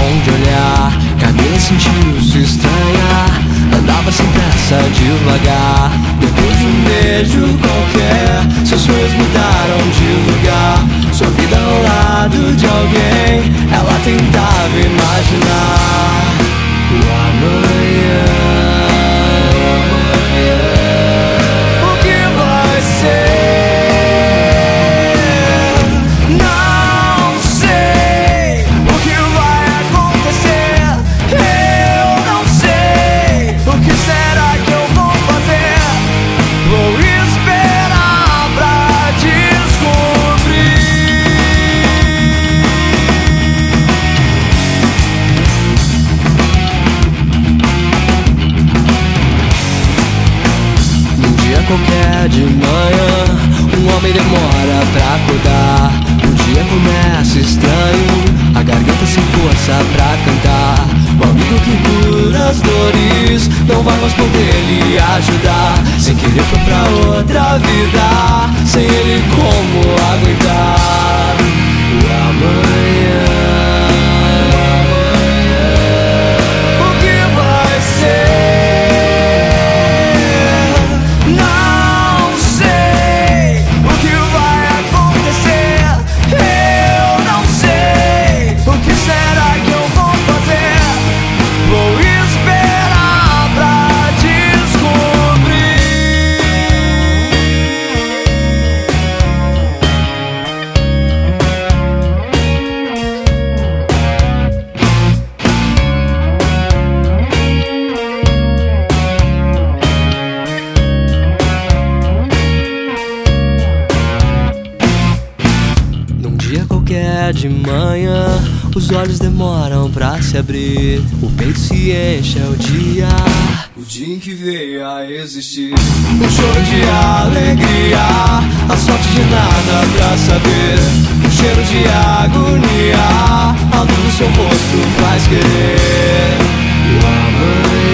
onde olhar. Camila sentiu-se estranha, andava sem pressa, devagar. Depois de um beijo qualquer, seus sonhos mudaram de lugar. Sua vida ao lado de alguém, ela tentava imaginar o amanhã. O que vai ser? Não sei. O que vai acontecer? Eu não sei. O que será que eu vou fazer? Vou esperar pra descobrir. Num dia qualquer de manhã, um homem demora pra acordar. O dia começa estranho, a garganta sem força pra cantar. O amigo que cura as dores não vai mais poder lhe ajudar. Sem querer foi pra outra vida, sem ele como aguentar o amanhã. O que vai ser? Não sei. O que vai acontecer? Eu não sei. O que será que eu vou fazer? Vou esperar pra descobrir. Num dia qualquer de manhã, os olhos demoram pra se abrir. O peito se enche, é o dia em que veio a existir. Um choro de alegria, a sorte de nada pra saber. Um cheiro de agonia, a luz do seu rosto faz querer o amanhã.